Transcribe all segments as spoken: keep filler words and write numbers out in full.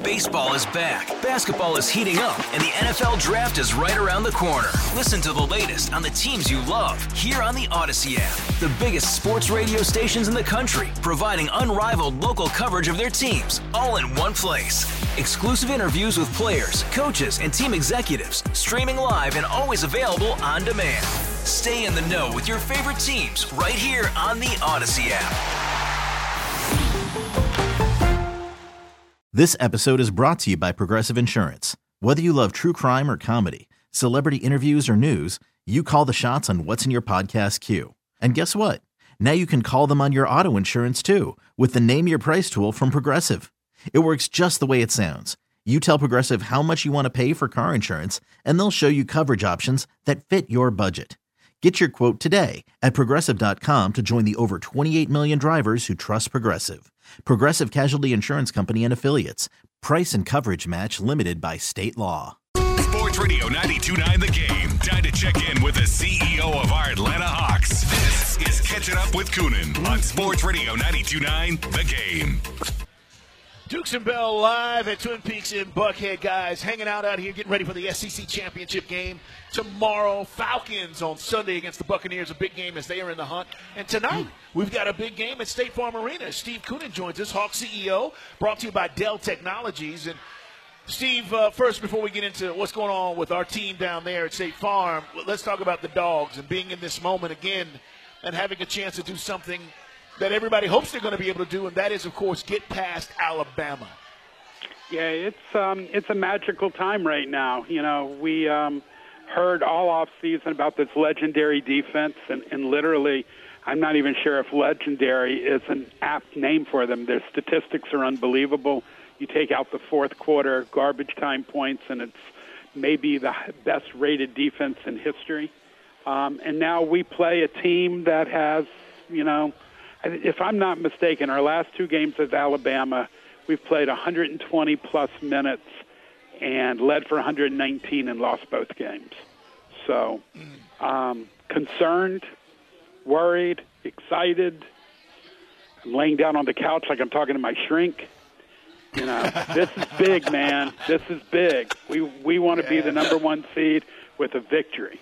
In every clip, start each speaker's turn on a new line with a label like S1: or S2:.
S1: Baseball is back, basketball is heating up, and the N F L Draft is right around the corner. Listen to the latest on the teams you love here on the Odyssey app. The biggest sports radio stations in the country, providing unrivaled local coverage of their teams, all in one place. Exclusive interviews with players, coaches, and team executives, streaming live and always available on demand. Stay in the know with your favorite teams right here on the Odyssey app.
S2: This episode is brought to you by Progressive Insurance. Whether you love true crime or comedy, celebrity interviews or news, you call the shots on what's in your podcast queue. And guess what? Now you can call them on your auto insurance too with the Name Your Price tool from Progressive. It works just the way it sounds. You tell Progressive how much you want to pay for car insurance, and they'll show you coverage options that fit your budget. Get your quote today at Progressive dot com to join the over twenty-eight million drivers who trust Progressive. Progressive Casualty Insurance Company and Affiliates. Price and coverage match limited by state law.
S3: Sports Radio ninety-two point nine The Game. Time to check in with the C E O of our Atlanta Hawks. This is Catching Up with Coonan on Sports Radio ninety-two point nine The Game.
S4: Dukes and Bell live at Twin Peaks in Buckhead, guys. Hanging out out here, getting ready for the S E C championship game tomorrow. Falcons on Sunday against the Buccaneers, a big game as they are in the hunt. And tonight, we've got a big game at State Farm Arena. Steve Coonan joins us, Hawks C E O, brought to you by Dell Technologies. And Steve, uh, first, before we get into what's going on with our team down there at State Farm, let's talk about the Dogs and being in this moment again and having a chance to do something that everybody hopes they're going to be able to do, and that is, of course, get past Alabama.
S5: Yeah, it's um, it's a magical time right now. You know, we um, heard all off season about this legendary defense, and, and literally, I'm not even sure if legendary is an apt name for them. Their statistics are unbelievable. You take out the fourth quarter garbage time points, and it's maybe the best-rated defense in history. Um, and now we play a team that has, you know, if I'm not mistaken, our last two games with Alabama, we've played one hundred twenty plus minutes and led for one hundred nineteen and lost both games. So um, concerned, worried, excited. I'm laying down on the couch like I'm talking to my shrink. You know, this is big, man. This is big. We we want to yeah. be the number one seed with a victory.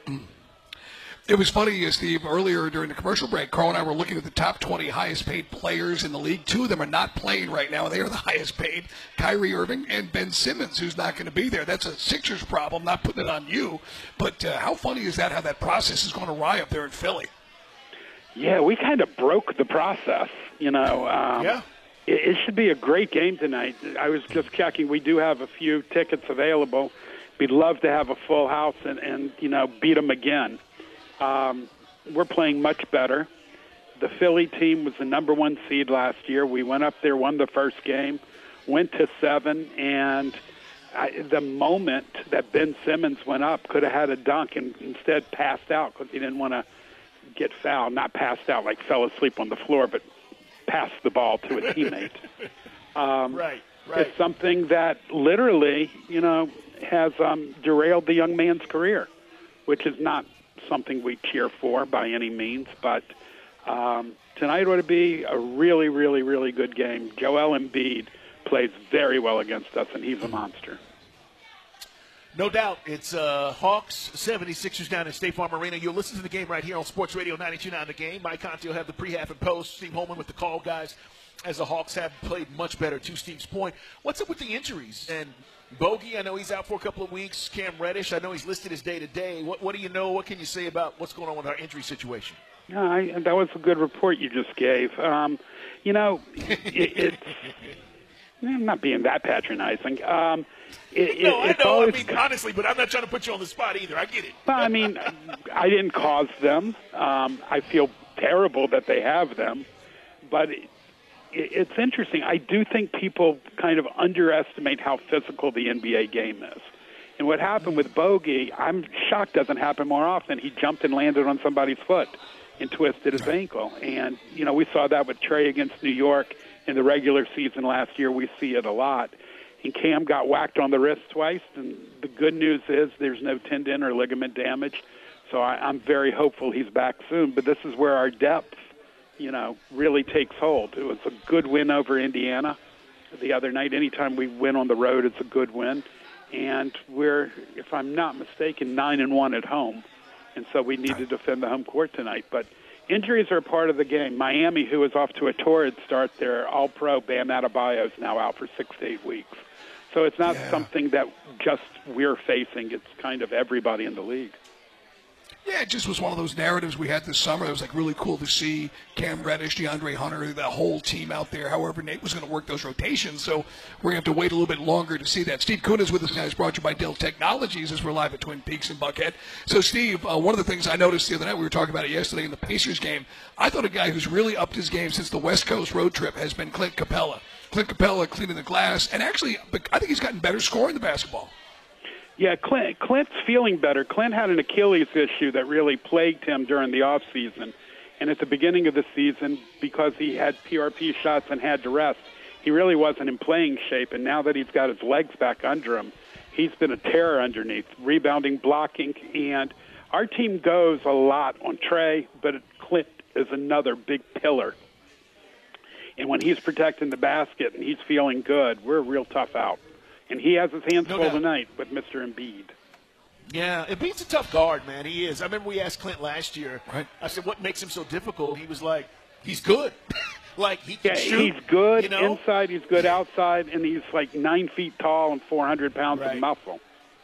S6: It was funny, Steve, earlier during the commercial break, Carl and I were looking at the top twenty highest-paid players in the league. Two of them are not playing right now, and they are the highest-paid, Kyrie Irving and Ben Simmons, who's not going to be there. That's a Sixers problem, not putting it on you. But uh, how funny is that, how that process is going to awry up there in Philly?
S5: Yeah, we kind of broke the process, you know. Um,
S4: yeah.
S5: It, it should be a great game tonight. I was just checking. We do have a few tickets available. We'd love to have a full house and, and you know, beat them again. Um, we're playing much better. The Philly team was the number one seed last year. We went up there, won the first game, went to seven, and I, the moment that Ben Simmons went up, could have had a dunk and instead passed out because he didn't want to get fouled. Not passed out like fell asleep on the floor, but passed the ball to a teammate. Um,
S4: right, right.
S5: It's something that literally, you know, has um, derailed the young man's career, which is not something we cheer for by any means, but um, tonight ought to be a really, really, really good game. Joel Embiid plays very well against us, and he's a monster.
S4: No doubt. It's uh, Hawks, seventy-sixers down in State Farm Arena. You'll listen to the game right here on Sports Radio ninety-two point nine The Game. Mike Conti will have the pre-half and post. Steve Holman with the call, guys, as the Hawks have played much better, to Steve's point. What's up with the injuries? And Bogey, I know he's out for a couple of weeks. Cam Reddish, I know he's listed as day-to-day. What, what do you know? What can you say about what's going on with our injury situation?
S5: No, I, that was a good report you just gave. Um, you know, it, it's I'm not being that patronizing. Um, it,
S4: no,
S5: it,
S4: I know.
S5: always,
S4: I mean, honestly, but I'm not trying to put you on the spot either. I get it.
S5: Well, I mean, I didn't cause them. Um, I feel terrible that they have them. But it, it's interesting. I do think people kind of underestimate how physical the N B A game is. And what happened with Bogey, I'm shocked doesn't happen more often. He jumped and landed on somebody's foot and twisted his ankle. And, you know, we saw that with Trey against New York in the regular season last year. We see it a lot. And Cam got whacked on the wrist twice. And the good news is there's no tendon or ligament damage. So I, I'm very hopeful he's back soon. But this is where our depth, you know, really takes hold. It was a good win over Indiana. the other night. Anytime we win on the road, it's a good win. And we're, if I'm not mistaken, nine and one at home. And so we need to defend the home court tonight. But injuries are a part of the game. Miami, who is off to a torrid start, their all-pro Bam Adebayo is now out for six to eight weeks. So it's not yeah. something that just we're facing. It's kind of everybody in the league.
S6: Yeah, it just was one of those narratives we had this summer. It was like really cool to see Cam Reddish, DeAndre Hunter, the whole team out there. However, Nate was going to work those rotations, so we're going to have to wait a little bit longer to see that. Steve Kuhn is with us, guys, brought to you by Dell Technologies as we're live at Twin Peaks in Buckhead. So, Steve, uh, one of the things I noticed the other night, we were talking about it yesterday in the Pacers game, I thought a guy who's really upped his game since the West Coast road trip has been Clint Capella. Clint Capella cleaning the glass, and actually, I think he's gotten better scoring the basketball.
S5: Yeah, Clint, Clint's feeling better. Clint had an Achilles issue that really plagued him during the offseason. And at the beginning of the season, because he had P R P shots and had to rest, he really wasn't in playing shape. And now that he's got his legs back under him, he's been a terror underneath, rebounding, blocking. And our team goes a lot on Trey, but Clint is another big pillar. And when he's protecting the basket and he's feeling good, we're a real tough out. And he has his hands
S4: no
S5: full
S4: doubt.
S5: tonight with Mister Embiid.
S4: Yeah, Embiid's a tough guard, man. He is. I remember we asked Clint last year.
S6: Right.
S4: I said, what makes him so difficult? He was like, he's good. like, he can
S5: Yeah,
S4: shoot,
S5: he's good
S4: you know?
S5: inside, he's good outside, and he's like nine feet tall and four hundred pounds
S4: Right.
S5: of muscle.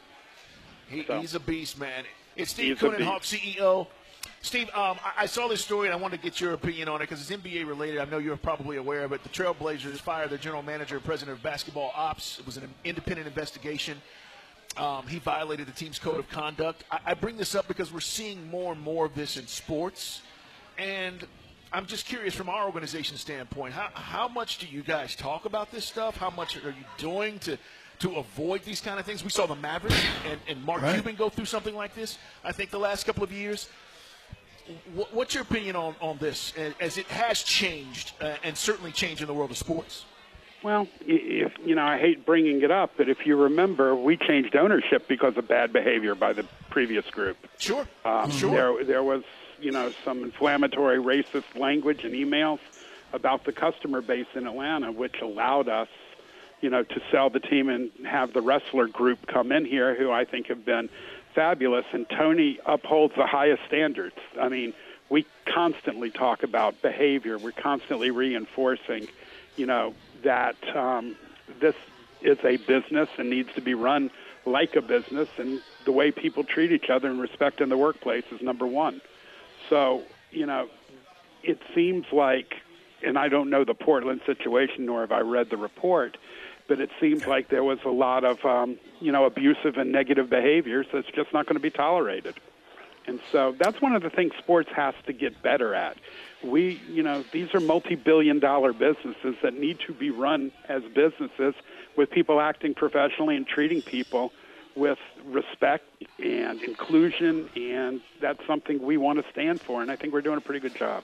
S4: He,
S5: So.
S4: He's a beast, man. It's Steve
S5: He's a
S4: Kuhn,
S5: beast.
S4: Hawk C E O. Steve, um, I, I saw this story, and I wanted to get your opinion on it because it's N B A related. I know you're probably aware of it. The Trailblazers fired their general manager and president of basketball ops. It was an independent investigation. Um, he violated the team's code of conduct. I, I bring this up because we're seeing more and more of this in sports. And I'm just curious from our organization standpoint, how, how much do you guys talk about this stuff? How much are you doing to to avoid these kind of things? We saw the Mavericks and, and Mark
S6: Right.
S4: Cuban go through something like this, I think, the last couple of years. What, what's your opinion on, on this, as it has changed uh, and certainly changed in the world of sports?
S5: Well, if you know, I hate bringing it up, but if you remember, we changed ownership because of bad behavior by the previous group.
S4: Sure,
S5: Um,
S4: sure.
S5: There, there was, you know, some inflammatory racist language and emails about the customer base in Atlanta, which allowed us, you know, to sell the team and have the wrestler group come in here, who I think have been fabulous. And Tony upholds the highest standards. I mean, we constantly talk about behavior. We're constantly reinforcing, you know, that um, this is a business and needs to be run like a business, and the way people treat each other and respect in the workplace is number one. So, you know, it seems like, and I don't know the Portland situation, nor have I read the report, but it seems like there was a lot of, um, you know, abusive and negative behaviors that's just not going to be tolerated. And so that's one of the things sports has to get better at. We, you know, these are multi-billion dollar businesses that need to be run as businesses with people acting professionally and treating people with respect and inclusion, and that's something we want to stand for, and I think we're doing a pretty good job.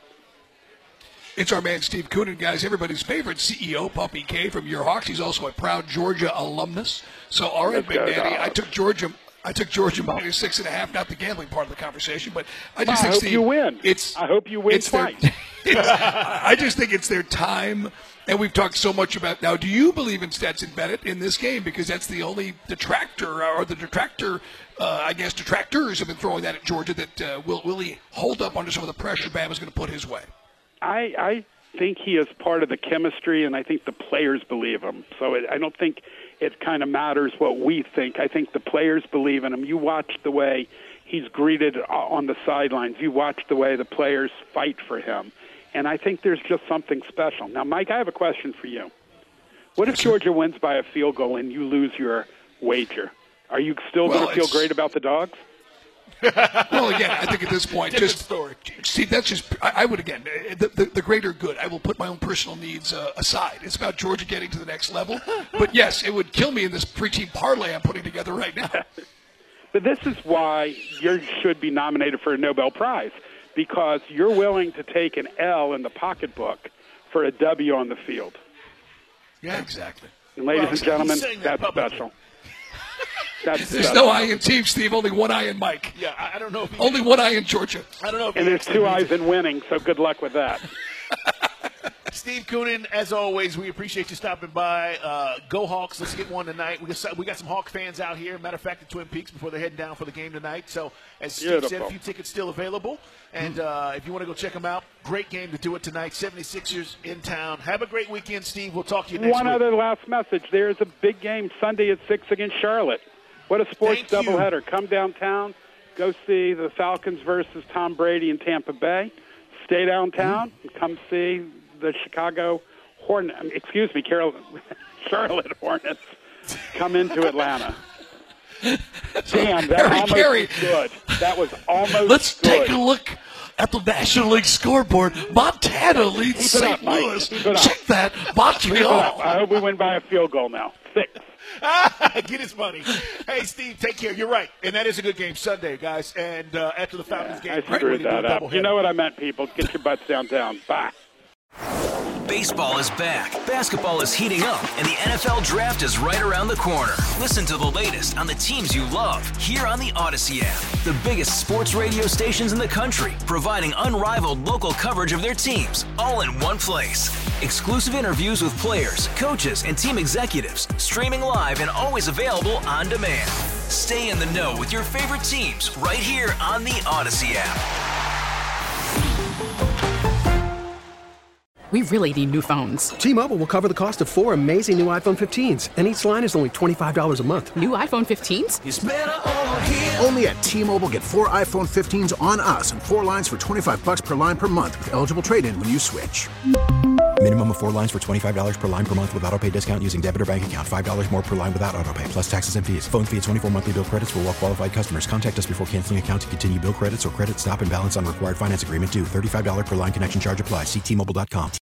S6: It's our man Steve Kuhn, guys, everybody's favorite C E O, Puppy K from your Hawks. He's also a proud Georgia alumnus. So, all right,
S5: Let's
S6: Big
S5: go,
S6: Daddy,
S5: Dogs.
S6: I took Georgia. I took Georgia minus six and a half. Not the gambling part of the conversation, but I just
S5: I
S6: think
S5: hope
S6: Steve,
S5: you win.
S6: It's
S5: I hope you win
S6: it's their-
S5: twice.
S6: it's, I just think it's their time, and we've talked so much about. Now, do you believe in Stetson Bennett in this game? Because that's the only detractor, or the detractor, uh, I guess, detractors have been throwing that at Georgia. That uh, will will he hold up under some of the pressure Bama's going to put his way?
S5: I, I think he is part of the chemistry, and I think the players believe him. So it, I don't think it kind of matters what we think. I think the players believe in him. You watch the way he's greeted on the sidelines. You watch the way the players fight for him. And I think there's just something special. Now, Mike, I have a question for you. What if Georgia wins by a field goal and you lose your wager? Are you still
S6: Well,
S5: going to feel
S6: it's-
S5: great about the Dogs?
S6: Well, again, I think at this point,
S4: Different
S6: just
S4: story.
S6: see, that's just, I, I would, again, the, the, the greater good. I will put my own personal needs uh, aside. It's about Georgia getting to the next level. But, yes, it would kill me in this pre-team parlay I'm putting together right now.
S5: But this is why you should be nominated for a Nobel Prize, because you're willing to take an L in the pocketbook for a W on the field.
S6: Yeah, exactly.
S5: And ladies
S4: Well,
S5: and
S4: he's
S5: gentlemen,
S4: saying that
S5: that's
S4: publicly.
S5: special. That's
S6: There's
S5: special.
S6: no I in team, Steve. Only one I in Mike.
S4: Yeah, I, I don't know if he,
S6: Only one I in Georgia.
S4: I don't know if
S5: And
S4: he
S5: there's
S4: actually
S5: two
S4: means
S5: eyes in winning, so good luck with that.
S4: Steve Koonin, as always, we appreciate you stopping by. Uh, go Hawks. Let's get one tonight. We got, we got some Hawk fans out here. Matter of fact, at Twin Peaks before they're heading down for the game tonight. So, as Steve
S5: Beautiful.
S4: said, a few tickets still available. And uh, if you want to go check them out, great game to do it tonight. seventy-sixers in town. Have a great weekend, Steve. We'll talk to you next
S5: One
S4: week.
S5: other last message. There's a big game Sunday at six against Charlotte. What a sports
S4: Thank you.
S5: doubleheader. Come downtown. Go see the Falcons versus Tom Brady in Tampa Bay. Stay downtown and come see the Chicago Hornets, excuse me, Carol, Charlotte Hornets come into Atlanta. Damn, that
S6: Harry
S5: almost
S6: Carey.
S5: was good. That was almost
S7: Let's
S5: good.
S7: take a look at the National League scoreboard. Montana leads
S5: Keep it up,
S7: Saint
S5: Mike.
S7: Louis.
S5: Keep it up.
S7: Check that.
S5: Keep it up.
S7: Montreal.
S5: I hope we win by a field goal now. Six.
S4: Get his money. Hey, Steve, take care. You're right. And that is a good game Sunday, guys. And uh, after the Falcons
S5: Yeah,
S4: game,
S5: I
S4: great way
S5: screwed
S4: to do a
S5: that up.
S4: doubleheader.
S5: You know what I meant, people. Get your butts downtown. Bye.
S1: Baseball is back, basketball is heating up, and the N F L Draft is right around the corner. Listen to the latest on the teams you love here on the Odyssey app. The biggest sports radio stations in the country, providing unrivaled local coverage of their teams, all in one place. Exclusive interviews with players, coaches, and team executives, streaming live and always available on demand. Stay in the know with your favorite teams right here on the Odyssey app.
S8: We really need new phones.
S9: T-Mobile will cover the cost of four amazing new iPhone fifteens, and each line is only twenty-five dollars a month.
S8: New iPhone fifteens?
S10: It's better over here. Only at T-Mobile, get four iPhone fifteens on us and four lines for twenty-five dollars per line per month with eligible trade-in when you switch.
S11: Minimum of four lines for twenty-five dollars per line per month with autopay discount using debit or bank account. five dollars more per line without autopay, plus taxes and fees. Phone fee at twenty-four monthly bill credits for well-qualified customers. Contact us before canceling account to continue bill credits or credit stop and balance on required finance agreement due. thirty-five dollars per line connection charge applies. See T Mobile dot com.